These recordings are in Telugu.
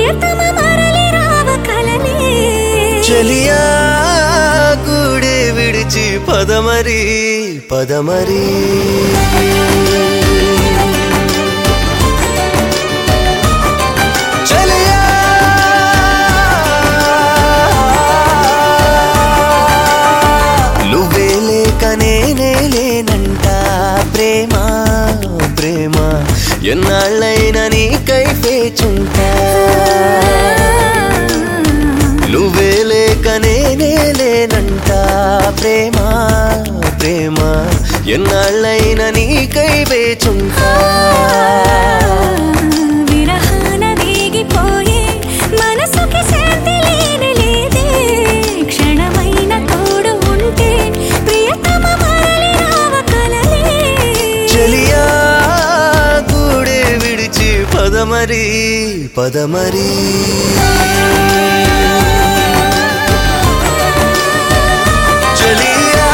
ప్రియతమ మరలి రావ కలనే చలియా గూడే విడిచి పదమరి పదమరి చలియా నువ్వే లేక నేనే లేనంట ప్రేమ ప్రేమ ఎన్నాళ్ళైనా నీకై వేచుంటా నువ్వే లేక నేనే లేనంట ప్రేమ ప్రేమ ఎన్నాళ్ళైనా నీకై వేచుంటా విరహాన వేగిపోయే మనసుకి శాంతి లేనే లేదే క్షణమైన తోడు ఉంటే ప్రియతమ మరలి రావ కలనే చలియా గూడే విడిచి పదమరి పదమరి చలియా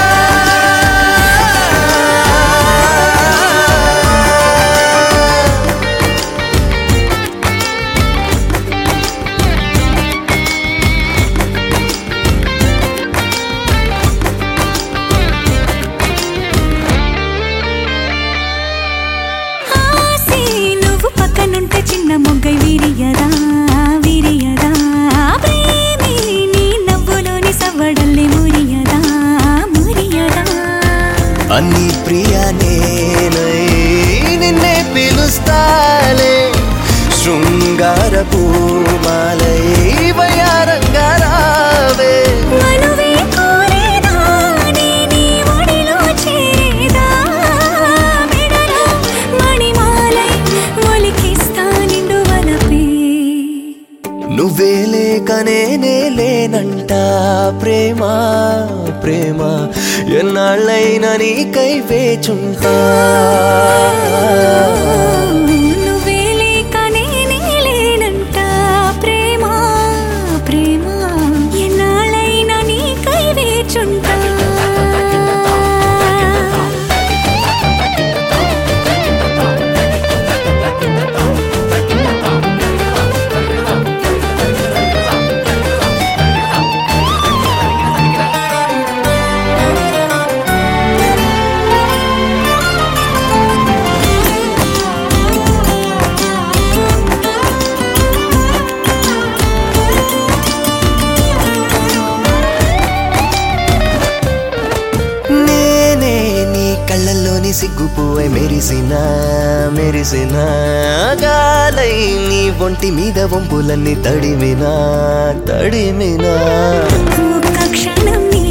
ఆసే నువ్వు పక్కనుంటే చిన్న మొగ్గై విరియదా విరియదా ప్రేమే నీ నవ్వులోని సవ్వడల్లే మురియదా మురియదా అన్ని ప్రియా నేనై నిన్నే పిలుస్తాలే శృంగార పూమాలై వయారంగా రావే మనువే కోరేదా నీ ఒడిలో చేరేదా మెడలో మణిమాలై ఒలికిస్తా నిండు వలపే నువ్వే లేక నేనే లేనంట ప్రేమ ప్రేమ ఎన్నాళ్ళైనా నీకై వేచుంటా నువ్వే లేక నేనే లేనంట ప్రేమ ప్రేమ ఎన్నాళ్ళైనా నీకై వేచుంటా నేనే నీ కళ్ళల్లోని సిగ్గుపోయి మెరిసిన మెరిసిన గాలై నీ ఒంటి మీద వంపులన్నీ తడిమినా తడిమినా ఒక్క క్షణం నీ